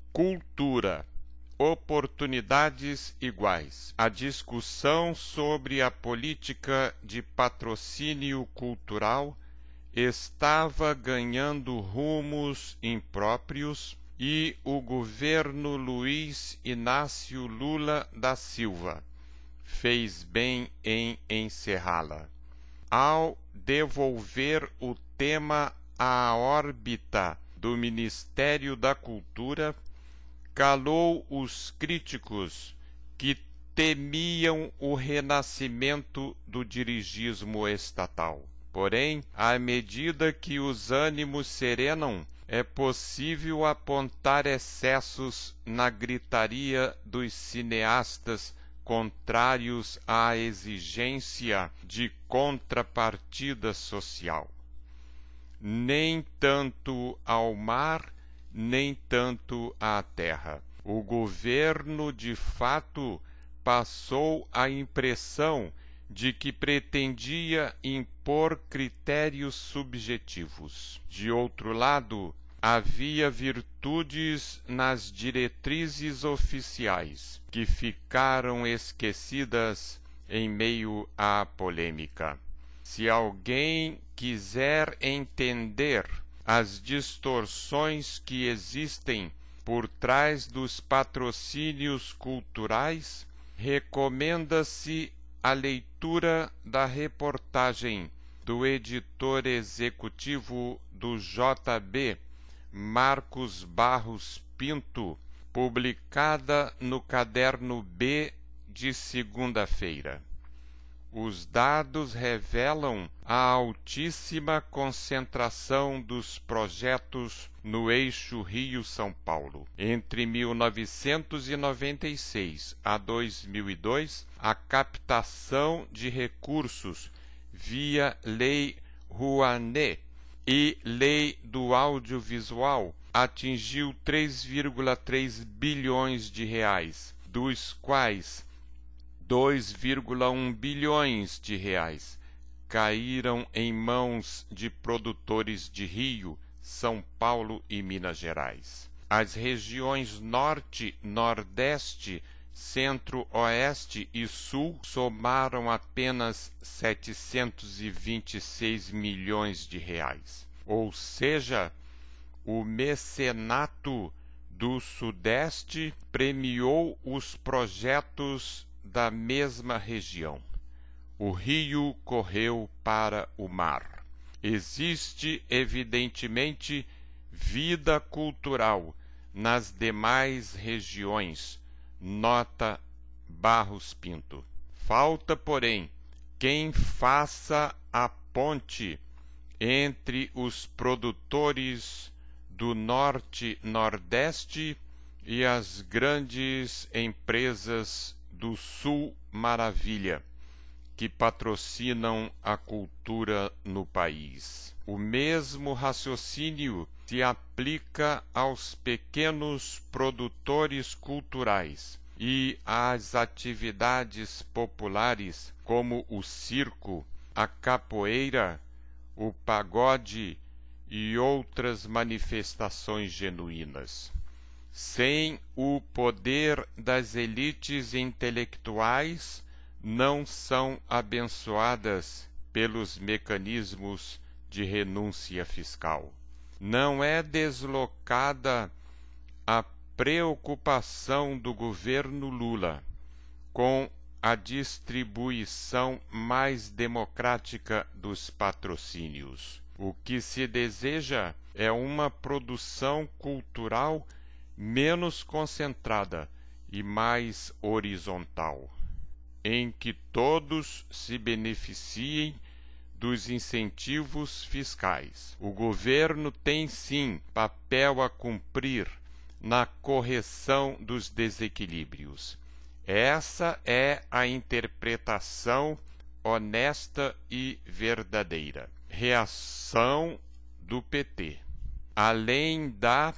Cultura, oportunidades iguais. A discussão sobre a política de patrocínio cultural estava ganhando rumos impróprios e o governo Luiz Inácio Lula da Silva fez bem em encerrá-la. Ao devolver o tema à órbita do Ministério da Cultura, calou os críticos que temiam o renascimento do dirigismo estatal. Porém, à medida que os ânimos serenam, é possível apontar excessos na gritaria dos cineastas contrários à exigência de contrapartida social. Nem tanto ao mar, nem tanto à terra. O governo, de fato, passou a impressão de que pretendia impor critérios subjetivos. De outro lado, havia virtudes nas diretrizes oficiais que ficaram esquecidas em meio à polêmica. Se alguém quiser entender as distorções que existem por trás dos patrocínios culturais, recomenda-se a leitura da reportagem do editor executivo do JB, Marcos Barros Pinto, publicada no Caderno B de segunda-feira. Os dados revelam a altíssima concentração dos projetos no eixo Rio-São Paulo. Entre 1996 a 2002, a captação de recursos via Lei Rouanet e Lei do Audiovisual atingiu 3,3 bilhões de reais, dos quais 2,1 bilhões de reais caíram em mãos de produtores de Rio, São Paulo e Minas Gerais. As regiões Norte, Nordeste, Centro-Oeste e Sul somaram apenas 726 milhões de reais. Ou seja, o mecenato do Sudeste premiou os projetos da mesma região. O rio correu para o mar. Existe, evidentemente, vida cultural nas demais regiões, nota Barros Pinto. Falta, porém, quem faça a ponte entre os produtores do Norte-Nordeste e as grandes empresas do Sul Maravilha, que patrocinam a cultura no país. O mesmo raciocínio se aplica aos pequenos produtores culturais e às atividades populares como o circo, a capoeira, o pagode e outras manifestações genuínas. Sem o poder das elites intelectuais, não são abençoadas pelos mecanismos de renúncia fiscal. Não é deslocada a preocupação do governo Lula com a distribuição mais democrática dos patrocínios. O que se deseja é uma produção cultural menos concentrada e mais horizontal, em que todos se beneficiem dos incentivos fiscais. O governo tem sim papel a cumprir na correção dos desequilíbrios. Essa é a interpretação honesta e verdadeira. Reação do PT. Além da